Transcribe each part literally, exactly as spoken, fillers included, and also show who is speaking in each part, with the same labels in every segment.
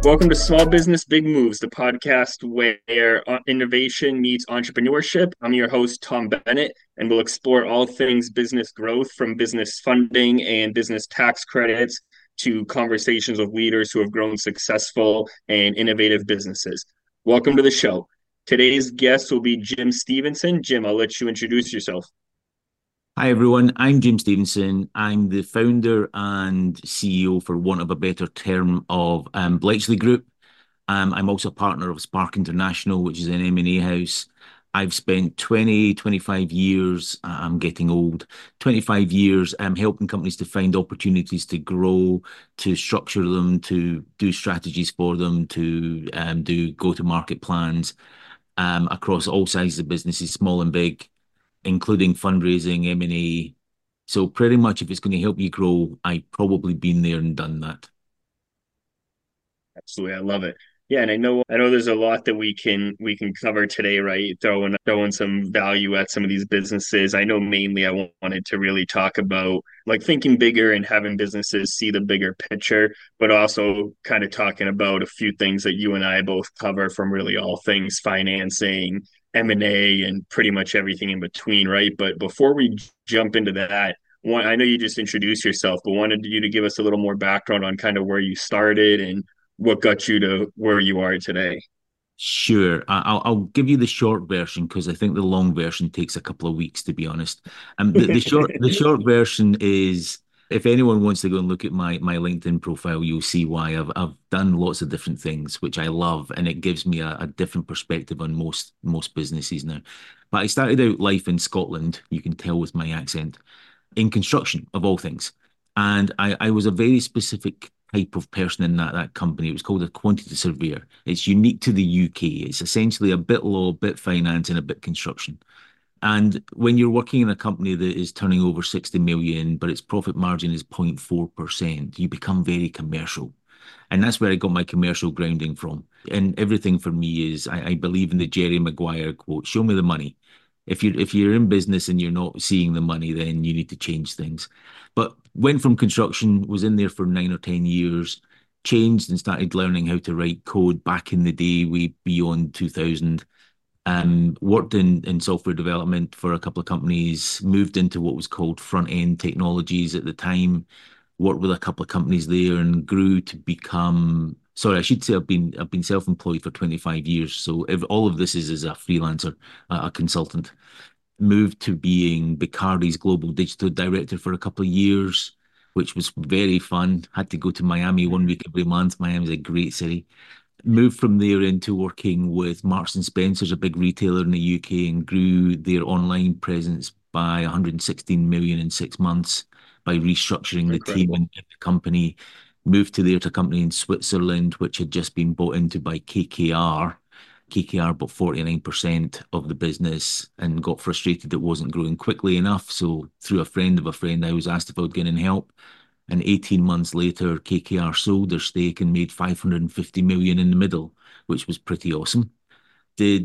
Speaker 1: Welcome to Small Business Big Moves, the podcast where uh, innovation meets entrepreneurship. I'm your host, Tom Bennett, and we'll explore all things business growth from business funding and business tax credits to conversations with leaders who have grown successful and innovative businesses. Welcome to the show. Today's guest will be Jim Stevenson. Jim, I'll let you introduce yourself.
Speaker 2: Hi everyone, I'm Jim Stevenson. I'm the founder and C E O, for want of a better term, of um, Bletchley Group. Um, I'm also a partner of Spark International, which is an M and A house. I've spent twenty, twenty-five years, uh, I'm getting old, twenty-five years um, helping companies to find opportunities to grow, to structure them, to do strategies for them, to um, do go-to-market plans um, across all sizes of businesses, small and big, including fundraising, M and A. So pretty much if it's going to help you grow, I've probably been there and done that.
Speaker 1: Absolutely, I love it. Yeah, and I know I know there's a lot that we can we can cover today, right? Throwing throwing some value at some of these businesses. I know mainly I wanted to really talk about like thinking bigger and having businesses see the bigger picture, but also kind of talking about a few things that you and I both cover from really all things financing, M and A, and pretty much everything in between, right? But before we jump into that, one, I know you just introduced yourself, but wanted you to give us a little more background on kind of where you started and what got you to where you are today.
Speaker 2: Sure, I- I'll, I'll give you the short version because I think the long version takes a couple of weeks, to be honest. Um, the, the short the short version is, if anyone wants to go and look at my my LinkedIn profile, you'll see why I've I've done lots of different things, which I love, and it gives me a, a different perspective on most most businesses now. But I started out life in Scotland, you can tell with my accent, in construction of all things. And I, I was a very specific type of person in that that company. It was called a quantity surveyor. It's unique to the U K. It's essentially a bit law, a bit finance, and a bit construction. And when you're working in a company that is turning over sixty million, but its profit margin is zero point four percent, you become very commercial. And that's where I got my commercial grounding from. And everything for me is I, I believe in the Jerry Maguire quote, show me the money. If you're if you're in business and you're not seeing the money, then you need to change things. But went from construction, was in there for nine or ten years, changed and started learning how to write code back in the day, way beyond two thousand. Um, worked in, in software development for a couple of companies, moved into what was called front end technologies at the time, worked with a couple of companies there and grew to become, sorry, I should say I've been I've been self-employed for twenty-five years. So if, all of this is as a freelancer, a, a consultant. Moved to being Bacardi's global digital director for a couple of years, which was very fun. Had to go to Miami one week every month. Miami's a great city. Moved from there into working with Marks and Spencer's, a big retailer in the U K, and grew their online presence by one hundred sixteen million in six months by restructuring the team
Speaker 1: Incredible.
Speaker 2: and the company. Moved to there to a company in Switzerland, which had just been bought into by K K R. K K R bought forty-nine percent of the business and got frustrated it wasn't growing quickly enough. So, through a friend of a friend, I was asked if I would get in help. And eighteen months later, K K R sold their stake and made five hundred fifty million in the middle, which was pretty awesome. Did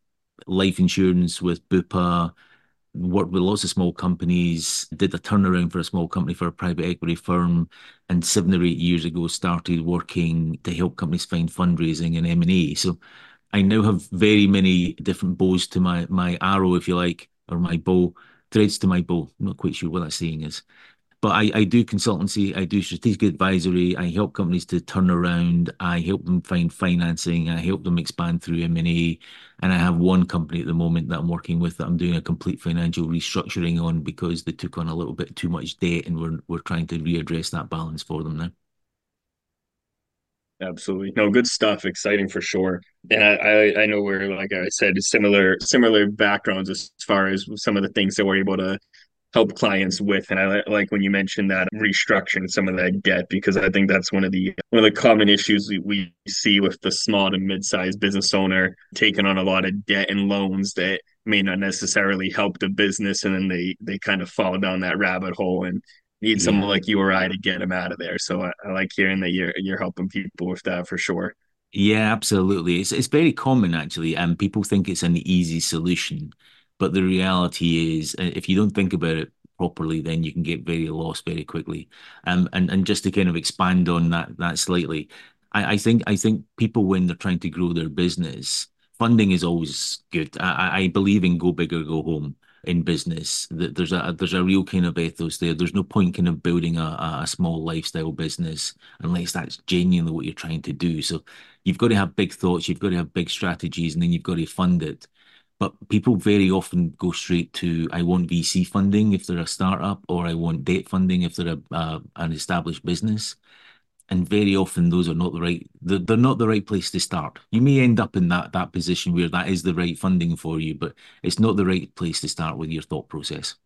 Speaker 2: life insurance with Bupa, worked with lots of small companies, did a turnaround for a small company for a private equity firm, and seven or eight years ago started working to help companies find fundraising and M and A. So I now have very many different bows to my my arrow, if you like, or my bow, threads to my bow. I'm not quite sure what that saying is. But I, I do consultancy, I do strategic advisory, I help companies to turn around, I help them find financing, I help them expand through M and A. And I have one company at the moment that I'm working with that I'm doing a complete financial restructuring on because they took on a little bit too much debt and we're we're trying to readdress that balance for them now.
Speaker 1: Absolutely. No, good stuff. Exciting for sure. And I, I, I know we're, like I said, similar, similar backgrounds as far as some of the things that we're able to help clients with. And I li- like when you mentioned that restructuring some of that debt, because I think that's one of the one of the common issues we, we see with the small to mid-sized business owner taking on a lot of debt and loans that may not necessarily help the business, and then they they kind of fall down that rabbit hole and need
Speaker 2: Yeah.
Speaker 1: someone like you or I to get them out of there. So I, I like hearing that you're you're helping people with that for sure.
Speaker 2: Yeah, absolutely. It's it's very common actually, and people think it's an easy solution, but the reality is, uh, if you don't think about it properly, then you can get very lost very quickly. Um, and and just to kind of expand on that that slightly, I, I think I think people when they're trying to grow their business, funding is always good. I, I believe in go big or go home in business. That there's a there's a real kind of ethos there. There's no point kind of building a, a small lifestyle business unless that's genuinely what you're trying to do. So you've got to have big thoughts, you've got to have big strategies, and then you've got to fund it. But people very often go straight to, I want V C funding if they're a startup, or I want debt funding if they're a, uh, an established business. And very often those are not the right, they're, they're not the right place to start. You may end up in that that position where that is the right funding for you, but it's not the right place to start with your thought process.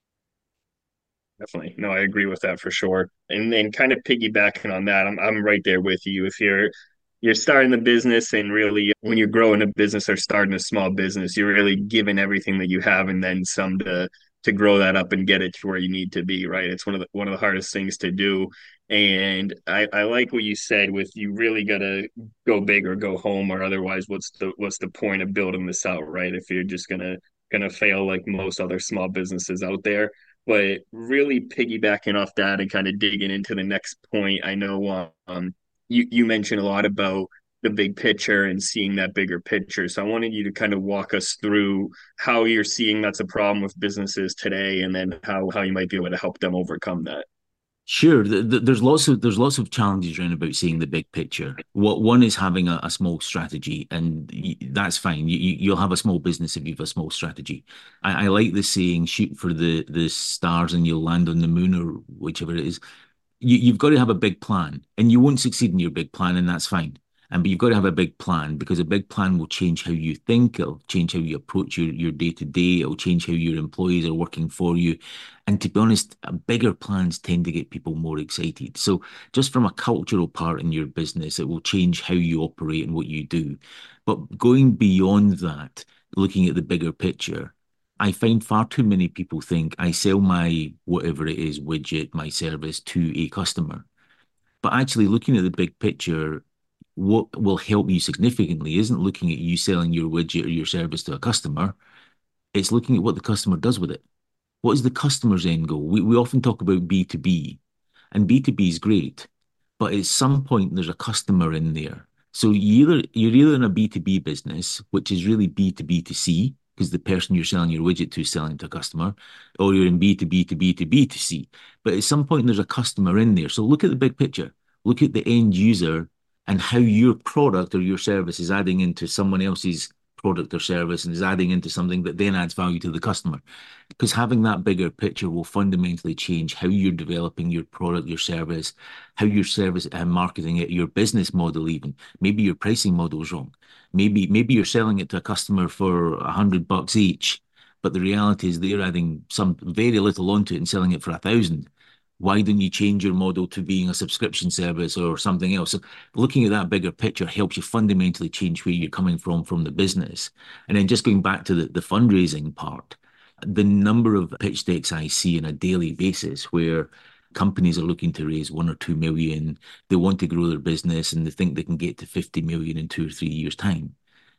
Speaker 1: Definitely. No, I agree with that for sure. And then kind of piggybacking on that, I'm I'm right there with you. If you're you're starting the business and really when you're growing a business or starting a small business, you're really giving everything that you have and then some to to grow that up and get it to where you need to be, right? It's one of the one of the hardest things to do. And I, I like what you said with you really gotta go big or go home, or otherwise what's the what's the point of building this out, right? If you're just gonna gonna fail like most other small businesses out there. But really piggybacking off that and kind of digging into the next point, I know um, you you mentioned a lot about the big picture and seeing that bigger picture. So I wanted you to kind of walk us through how you're seeing that's a problem with businesses today, and then how how you might be able to help them overcome that.
Speaker 2: Sure, th th there's lots of there's lots of challenges around about seeing the big picture. What one is having a, a small strategy, and y that's fine. You, you you'll have a small business if you have a small strategy. I, I like the saying, "Shoot for the the stars and you'll land on the moon," or whichever it is. You, you've got to have a big plan, and you won't succeed in your big plan, and that's fine. And but you've got to have a big plan because a big plan will change how you think. It'll change how you approach your your day to day. It'll change how your employees are working for you. And to be honest, uh, bigger plans tend to get people more excited. So just from a cultural part in your business, it will change how you operate and what you do. But going beyond that, looking at the bigger picture, I find far too many people think I sell my whatever it is, widget, my service to a customer. But actually, looking at the big picture, what will help you significantly isn't looking at you selling your widget or your service to a customer. It's looking at what the customer does with it. What is the customer's end goal? We, we often talk about B two B, and B two B is great, but at some point there's a customer in there. So you either you're either in a B two B business, which is really B two B to C, because the person you're selling your widget to is selling to a customer, or you're in B two B to B to B to C. But at some point there's a customer in there. So look at the big picture. Look at the end user and how your product or your service is adding into someone else's product or service and is adding into something that then adds value to the customer. Because having that bigger picture will fundamentally change how you're developing your product, your service, how your service and marketing it, your business model even. Maybe your pricing model is wrong. Maybe maybe you're selling it to a customer for a hundred bucks each, but the reality is they're adding some very little onto it and selling it for a thousand. Why don't you change your model to being a subscription service or something else? So looking at that bigger picture helps you fundamentally change where you're coming from from the business. And then just going back to the, the fundraising part, the number of pitch decks I see on a daily basis where companies are looking to raise one or two million, they want to grow their business and they think they can get to fifty million in two or three years' time.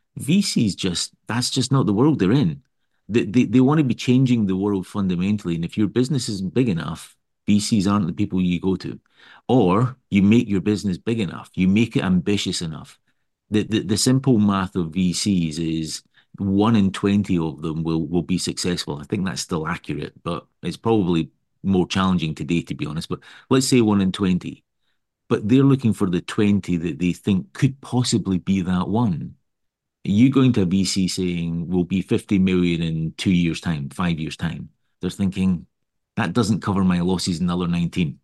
Speaker 2: V Cs just, that's just not the world they're in. They, they, they want to be changing the world fundamentally. And if your business isn't big enough, V Cs aren't the people you go to. Or you make your business big enough, you make it ambitious enough. The, the, the simple math of V Cs is one in twenty of them will, will be successful. I think that's still accurate, but it's probably more challenging today, to be honest. But let's say one in twenty. But they're looking for the twenty that they think could possibly be that one. You going to a V C saying we'll be fifty million in two years' time, five years' time. They're thinking that doesn't cover my losses in the other nineteen.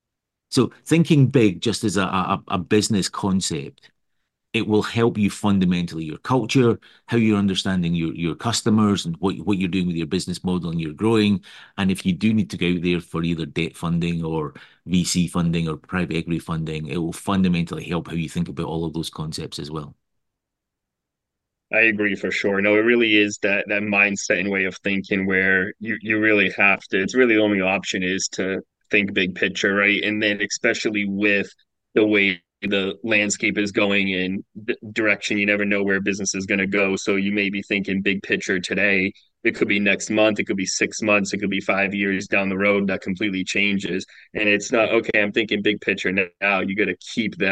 Speaker 2: So thinking big just as a, a, a business concept, it will help you fundamentally your culture, how you're understanding your, your customers and what, what you're doing with your business model and you're growing. And if you do need to go out there for either debt funding or V C funding or private equity funding, it will fundamentally help how you think about all of those concepts as well.
Speaker 1: I agree for sure. No, it really is that that mindset and way of thinking where you you really have to. It's really the only option is to think big picture, right? And then especially with the way the landscape is going in the direction, you never know where business is going to go. So you may be thinking big picture today. It could be next month. It could be six months. It could be five years down the road. That completely changes. And it's not okay. I'm thinking big picture now. You got to keep that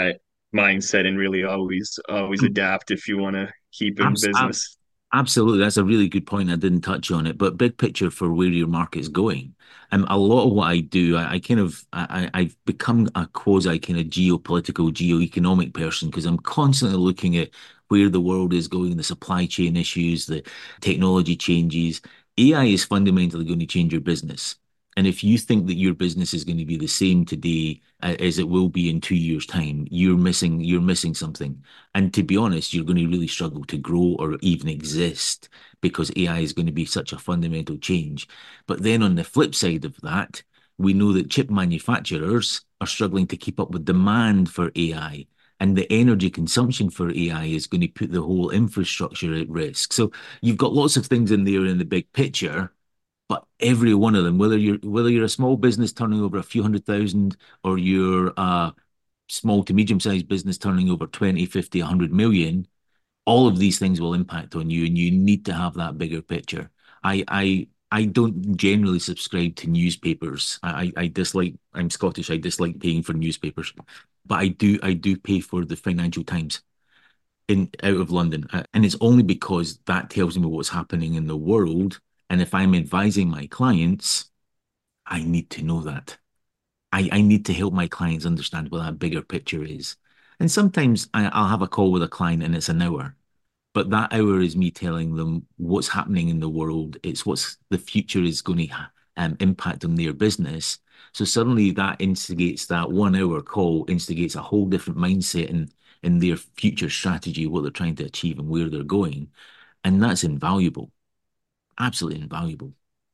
Speaker 1: mindset and really always always adapt if you want to keep in
Speaker 2: Abs ab
Speaker 1: business.
Speaker 2: Absolutely. That's a really good point. I didn't touch on it, but big picture for where your market's going. Um, a lot of what I do, I, I kind of, I, I- I've become a quasi kind of geopolitical, geoeconomic person because I'm constantly looking at where the world is going, the supply chain issues, the technology changes. A I is fundamentally going to change your business. And if you think that your business is going to be the same today uh, as it will be in two years' time, you're missing, you're missing something. And to be honest, you're going to really struggle to grow or even exist because A I is going to be such a fundamental change. But then on the flip side of that, we know that chip manufacturers are struggling to keep up with demand for A I. And the energy consumption for A I is going to put the whole infrastructure at risk. So you've got lots of things in there in the big picture, but every one of them, whether you're whether you're a small business turning over a few hundred thousand or you're a small to medium sized business turning over twenty, fifty, one hundred million, all of these things will impact on you and you need to have that bigger picture. I I I don't generally subscribe to newspapers. I, I dislike, I'm Scottish, I dislike paying for newspapers. But I do I do pay for the Financial Times in out of London. Uh, And it's only because that tells me what's happening in the world. And if I'm advising my clients, I need to know that. I, I need to help my clients understand what that bigger picture is. And sometimes I, I'll have a call with a client and it's an hour, but that hour is me telling them what's happening in the world. It's what's the future is going to um, impact on their business. So suddenly that instigates that one hour call instigates a whole different mindset in in their future strategy, what they're trying to achieve and where they're going. And that's invaluable, absolutely invaluable.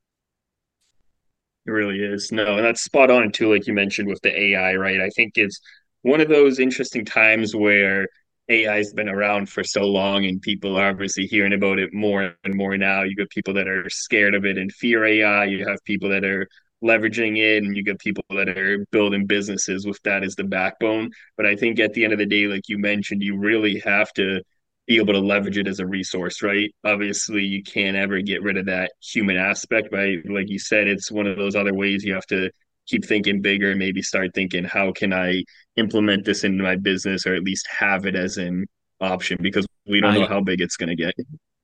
Speaker 1: It really is. No, and that's spot on too, like you mentioned with the A I, right? I think it's one of those interesting times where A I has been around for so long and people are obviously hearing about it more and more now. You got people that are scared of it and fear A I. You have people that are leveraging it, and you got people that are building businesses with that as the backbone. But I think at the end of the day, like you mentioned, you really have to be able to leverage it as a resource, right? Obviously, you can't ever get rid of that human aspect, right? Like you said, it's one of those other ways you have to keep thinking bigger and maybe start thinking, how can I implement this into my business or at least have it as an option because we don't know
Speaker 2: I
Speaker 1: how big it's going to get.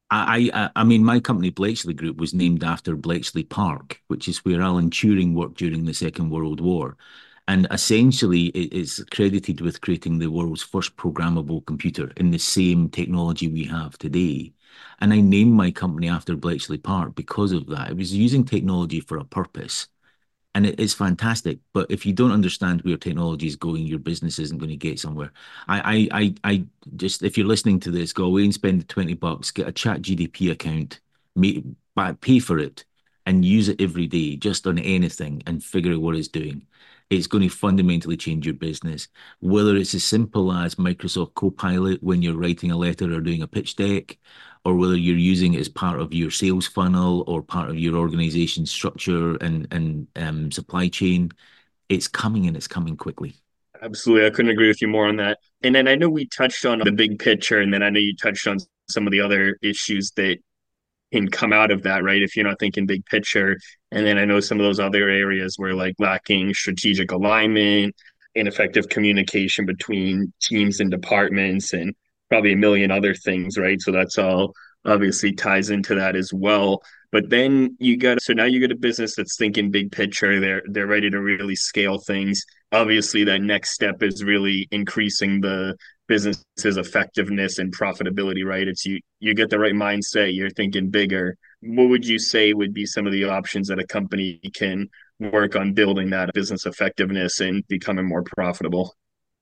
Speaker 2: I, I, I mean, my company, Bletchley Group, was named after Bletchley Park, which is where Alan Turing worked during the Second World War. And essentially, it is credited with creating the world's first programmable computer in the same technology we have today. And I named my company after Bletchley Park because of that. It was using technology for a purpose and it is fantastic. But if you don't understand where technology is going, your business isn't going to get somewhere. I, I, I, I just if you're listening to this, go away and spend the twenty bucks, get a Chat G D P account, make, buy, pay for it, and use it every day, just on anything, and figure out what it's doing. It's going to fundamentally change your business. Whether it's as simple as Microsoft Copilot when you're writing a letter or doing a pitch deck, or whether you're using it as part of your sales funnel or part of your organization structure and and um, supply chain, it's coming and it's coming quickly.
Speaker 1: Absolutely. I couldn't agree with you more on that. And then I know we touched on the big picture, and then I know you touched on some of the other issues that can come out of that, right? If you're not thinking big picture. And then I know some of those other areas where like lacking strategic alignment, ineffective communication between teams and departments, and probably a million other things, right? So that's all obviously ties into that as well. But then you got so now you got a business that's thinking big picture. They're they're ready to really scale things. Obviously, that next step is really increasing the business's effectiveness and profitability, right? It's you you get the right mindset, you're thinking bigger. What would you say would be some of the options that a company can work on building that business effectiveness and becoming more profitable?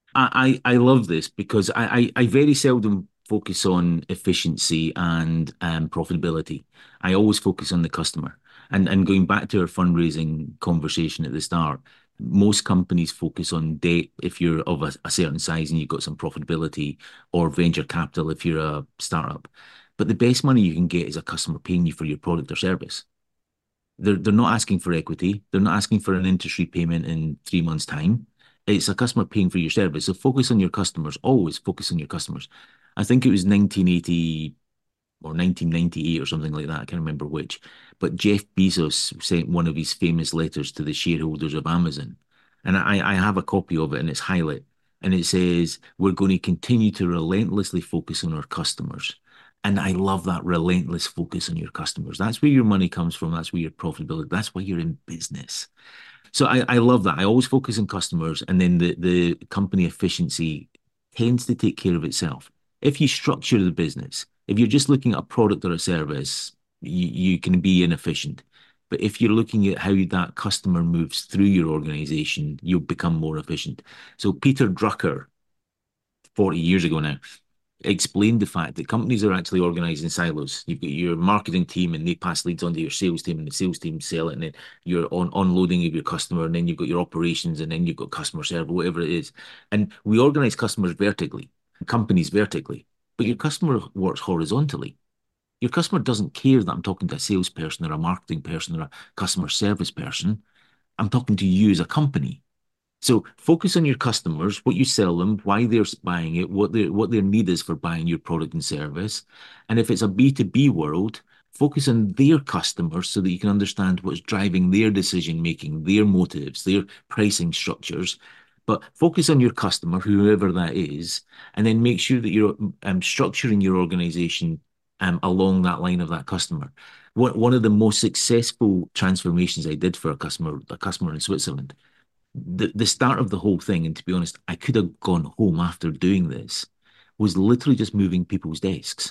Speaker 2: I, I, I love this because I, I, I very seldom focus on efficiency and um, profitability. I always focus on the customer. And and going back to our fundraising conversation at the start, most companies focus on debt if you're of a, a certain size and you've got some profitability, or venture capital if you're a startup. But the best money you can get is a customer paying you for your product or service. They're they're not asking for equity. They're not asking for an interest repayment in three months' time. It's a customer paying for your service. So focus on your customers. Always focus on your customers. I think it was nineteen eighty or nineteen ninety-eight or something like that. I can't remember which. But Jeff Bezos sent one of his famous letters to the shareholders of Amazon. And I, I have a copy of it and it's highlight. and it says, we're going to continue to relentlessly focus on our customers. And I love that relentless focus on your customers. That's where your money comes from. That's where your profitability, that's why you're in business. So I, I love that. I always focus on customers, and then the, the company efficiency tends to take care of itself. If you structure the business, if you're just looking at a product or a service, you, you can be inefficient. But if you're looking at how that customer moves through your organization, you'll become more efficient. So Peter Drucker, forty years ago now, explained the fact that companies are actually organized in silos. You've got your marketing team and they pass leads on to your sales team and the sales team sell it, and then you're on unloading of your customer, and then you've got your operations, and then you've got customer service, whatever it is. And we organize customers vertically, companies vertically, but your customer works horizontally. Your customer doesn't care that I'm talking to a salesperson or a marketing person or a customer service person. I'm talking to you as a company. So focus on your customers, what you sell them, why they're buying it, what their what their need is for buying your product and service. And if it's a B two B world, focus on their customers so that you can understand what's driving their decision making, their motives, their pricing structures. But focus on your customer, whoever that is, and then make sure that you're um, structuring your organization um, along that line of that customer. One, one of the most successful transformations I did for a customer, a customer in Switzerland, the, the start of the whole thing, and to be honest, I could have gone home after doing this, was literally just moving people's desks.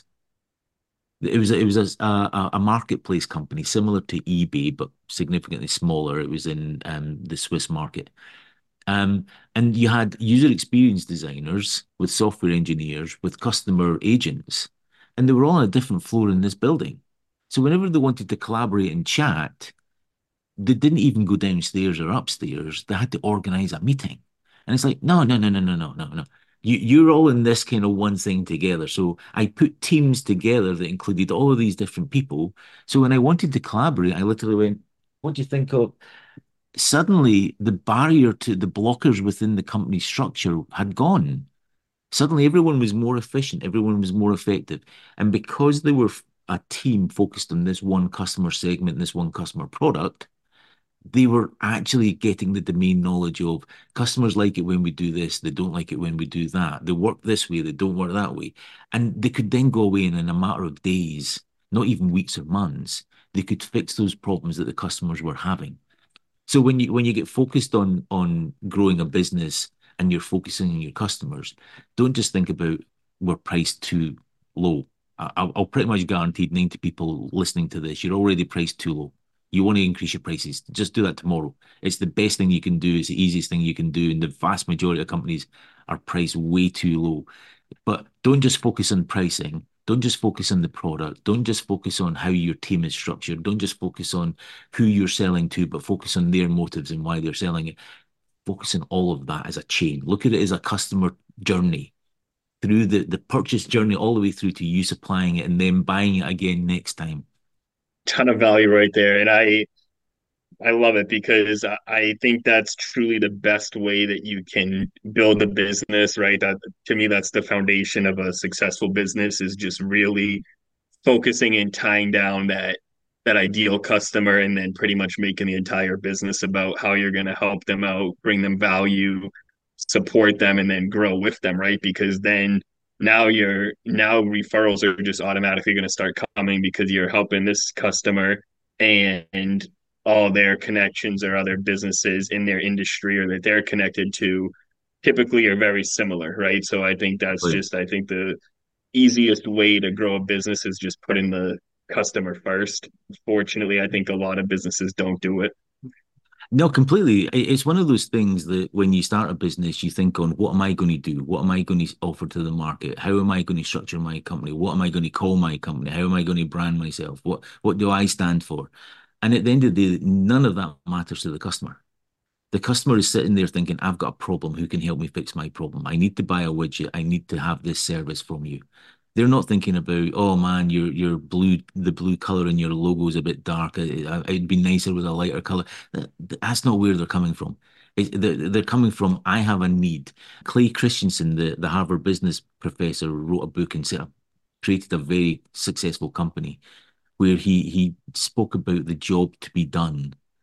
Speaker 2: It was it was a, a, a marketplace company similar to eBay, but significantly smaller. It was in um, the Swiss market. Um, and you had user experience designers with software engineers with customer agents, and they were all on a different floor in this building. So whenever they wanted to collaborate and chat, they didn't even go downstairs or upstairs. They had to organize a meeting. And it's like, no, no, no, no, no, no, no, no. You, you're all in this kind of one thing together. So I put teams together that included all of these different people. So when I wanted to collaborate, I literally went, what do you think of? Suddenly, the barrier to the blockers within the company structure had gone. Suddenly, everyone was more efficient, everyone was more effective. And because they were a team focused on this one customer segment, this one customer product, they were actually getting the domain knowledge of customers like it when we do this, they don't like it when we do that. They work this way, they don't work that way. And they could then go away and in a matter of days, not even weeks or months, they could fix those problems that the customers were having. So when you when you get focused on on growing a business and you're focusing on your customers, don't just think about we're priced too low. I, I'll, I'll pretty much guarantee ninety people listening to this, you're already priced too low. You want to increase your prices, just do that tomorrow. It's the best thing you can do. It's the easiest thing you can do. And the vast majority of companies are priced way too low. But don't just focus on pricing. Don't just focus on the product. Don't just focus on how your team is structured. Don't just focus on who you're selling to, but focus on their motives and why they're selling it. Focus on all of that as a chain. Look at it as a customer journey through the, the purchase journey all the way through to you supplying it and then buying it again next time.
Speaker 1: Ton of value right there. And I I love it because I I think that's truly the best way that you can build a business, right? That to me, that's the foundation of a successful business is just really focusing and tying down that that ideal customer and then pretty much making the entire business about how you're going to help them out, bring them value, support them, and then grow with them, right? Because then now you're now referrals are just automatically going to start coming because you're helping this customer and all their connections or other businesses in their industry or that they're connected to typically are very similar, right? So I think that's
Speaker 2: Right.
Speaker 1: just I think the easiest way to grow a business is just putting the customer first. Fortunately, I think a lot of businesses don't do it.
Speaker 2: No, completely. It's one of those things that when you start a business, you think on what am I going to do? What am I going to offer to the market? How am I going to structure my company? What am I going to call my company? How am I going to brand myself? What what do I stand for? And at the end of the day, none of that matters to the customer. The customer is sitting there thinking, I've got a problem. Who can help me fix my problem? I need to buy a widget. I need to have this service from you. They're not thinking about, oh man, your your blue the blue color in your logo is a bit dark. It, it'd be nicer with a lighter color. That's not where they're coming from. It, they're, they're coming from, I have a need. Clay Christensen, the, the Harvard business professor, wrote a book and set up, created a very successful company where he he spoke about the job to be done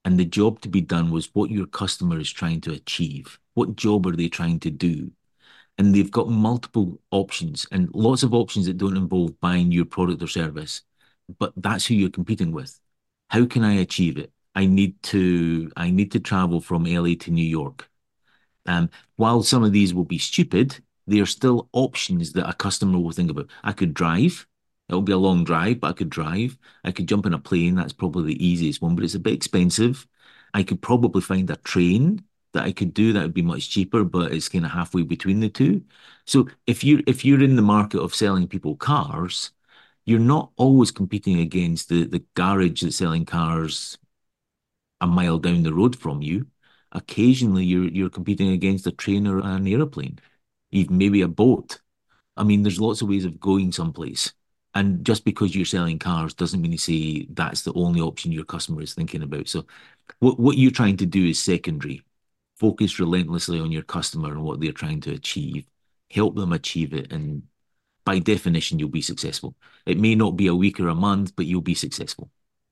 Speaker 2: And the job to be done was what your customer is trying to achieve. What job are they trying to do? And they've got multiple options and lots of options that don't involve buying your product or service. But that's who you're competing with. How can I achieve it? I need to I need to travel from L A to New York. Um, while some of these will be stupid, they are still options that a customer will think about. I could drive. It'll be a long drive, but I could drive. I could jump in a plane. That's probably the easiest one, but it's a bit expensive. I could probably find a train that I could do that would be much cheaper, but it's kind of halfway between the two. So if you if you're in the market of selling people cars, you're not always competing against the the garage that's selling cars a mile down the road from you. Occasionally, you're you're competing against a train or an airplane, even maybe a boat. I mean, there's lots of ways of going someplace. And just because you're selling cars doesn't mean to say that's the only option your customer is thinking about. So what what you're trying to do is secondary. Focus relentlessly on your customer and what they're trying to achieve. Help them achieve it, and by definition, you'll be successful. It may not be a week or a month, but you'll be successful.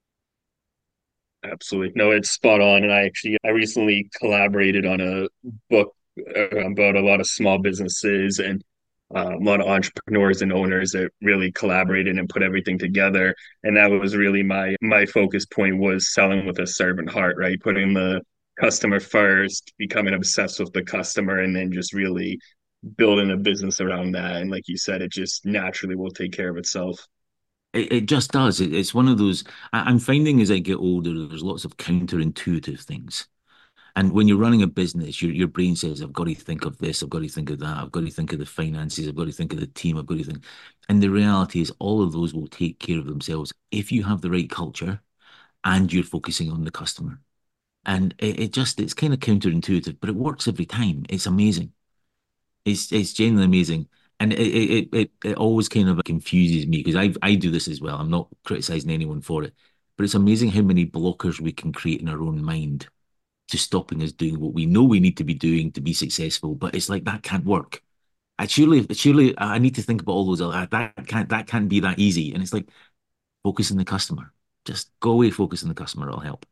Speaker 1: Absolutely. No, it's spot on. And I actually, I recently collaborated on a book uh, about a lot of small businesses and uh, a lot of entrepreneurs and owners that really collaborated and put everything together. And that was really my my focus point was selling with a servant heart, right? Putting the customer first, becoming obsessed with the customer, and then just really building a business around that. And like you said, it just naturally will take care of itself.
Speaker 2: It, it just does. It, it's one of those. I, I'm finding as I get older, there's lots of counterintuitive things. And when you're running a business, your your brain says, "I've got to think of this. I've got to think of that. I've got to think of the finances. I've got to think of the team. I've got to think." And the reality is, all of those will take care of themselves if you have the right culture and you're focusing on the customer. And it, it just it's kind of counterintuitive, but it works every time. It's amazing. It's it's genuinely amazing. And it it it, it always kind of confuses me because I I do this as well. I'm not criticizing anyone for it, but it's amazing how many blockers we can create in our own mind to stopping us doing what we know we need to be doing to be successful. But it's like that can't work. I surely surely I need to think about all those other that can't that can't be that easy. And it's like focus on the customer. Just go away, focus on the customer. It'll help.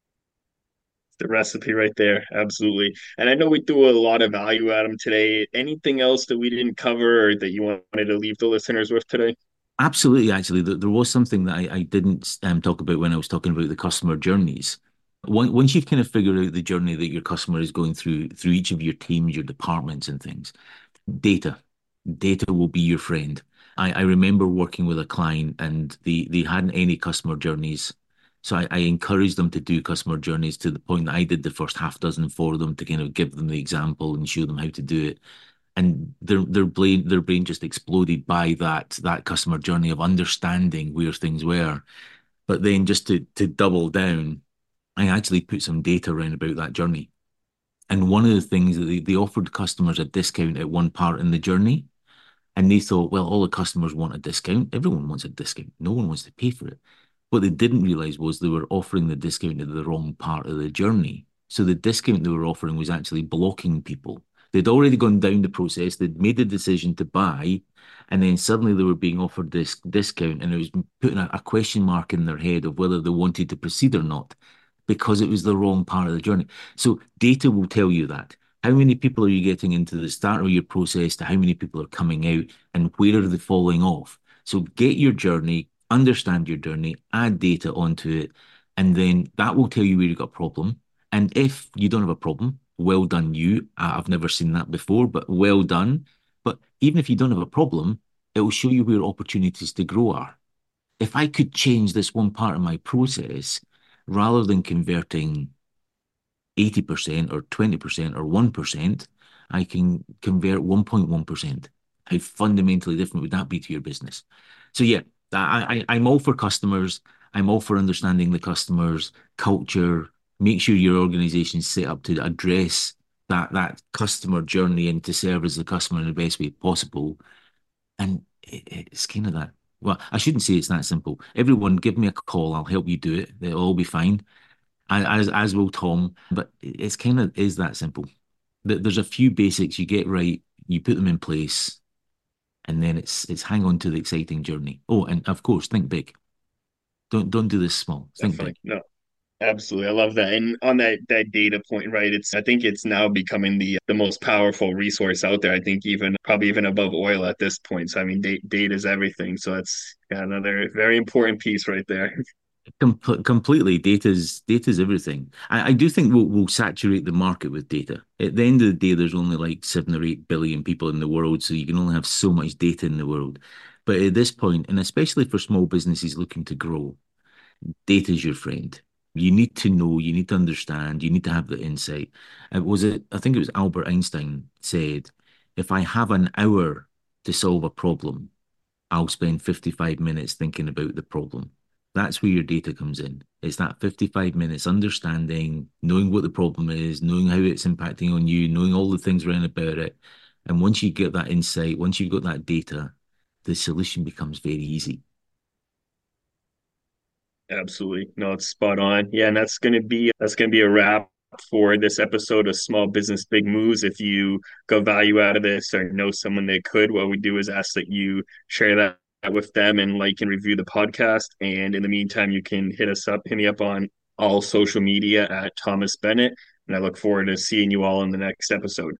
Speaker 1: The recipe right there. Absolutely. And I know we threw a lot of value at them today. Anything else that we didn't cover or that you wanted to leave the listeners with today?
Speaker 2: Absolutely, actually, there, there was something that I, I didn't um, talk about when I was talking about the customer journeys. Once once you've kind of figured out the journey that your customer is going through through each of your teams, your departments, and things, data, data will be your friend. I, I remember working with a client and they they hadn't any customer journeys. So I, I encouraged them to do customer journeys to the point that I did the first half dozen for them to kind of give them the example and show them how to do it. And their their brain their brain just exploded by that that customer journey of understanding where things were. But then just to to double down, I actually put some data around about that journey. And one of the things that they, they offered customers a discount at one part in the journey. And they thought, well, all the customers want a discount. Everyone wants a discount. No one wants to pay for it. What they didn't realize was they were offering the discount at the wrong part of the journey. So the discount they were offering was actually blocking people. They'd already gone down the process, they'd made the decision to buy, and then suddenly they were being offered this discount, and it was putting a, a question mark in their head of whether they wanted to proceed or not because it was the wrong part of the journey. So data will tell you that. How many people are you getting into the start of your process to how many people are coming out and where are they falling off? So get your journey, understand your journey, add data onto it, and then that will tell you where you've got a problem. And if you don't have a problem, well done you. I- I've never seen that before, but well done. But even if you don't have a problem, it will show you where opportunities to grow are. If I could change this one part of my process, rather than converting eighty percent or twenty percent or one percent, I can convert one point one percent. How fundamentally different would that be to your business? So yeah, I, I, I'm all for customers. I'm all for understanding the customers' culture. Make sure your organization is set up to address that that customer journey and to serve as the customer in the best way possible. And it, it's kind of that. Well, I shouldn't say it's that simple. Everyone, give me a call. I'll help you do it. It'll all be fine, as as will Tom. But it's kind of is that simple. There's a few basics you get right, you put them in place, and then it's it's hang on to the exciting journey. Oh, and of course, think big. Don't don't do this small. Think
Speaker 1: Definitely.
Speaker 2: big.
Speaker 1: No. Absolutely. I love that. And on that that data point, right? It's I think it's now becoming the the most powerful resource out there. I think even probably even above oil at this point. So I mean, da data is everything. So that's yeah, another very important piece right there.
Speaker 2: Com completely. Data's data's everything. I, I do think we'll, we'll saturate the market with data. At the end of the day, there's only like seven or eight billion people in the world, so you can only have so much data in the world. But at this point, and especially for small businesses looking to grow, data is your friend. You need to know, you need to understand, you need to have the insight. It was it, I think it was Albert Einstein said, if I have an hour to solve a problem, I'll spend fifty-five minutes thinking about the problem. That's where your data comes in. It's that fifty-five minutes understanding, knowing what the problem is, knowing how it's impacting on you, knowing all the things around about it. And once you get that insight, once you've got that data, the solution becomes very easy.
Speaker 1: Absolutely. No, it's spot on. Yeah, and that's gonna be that's gonna be a wrap for this episode of Small Business Big Moves. If you got value out of this or know someone that could, what we do is ask that you share that with them and like and review the podcast. And in the meantime, you can hit us up, hit me up on all social media at Thomas Bennett. And I look forward to seeing you all in the next episode.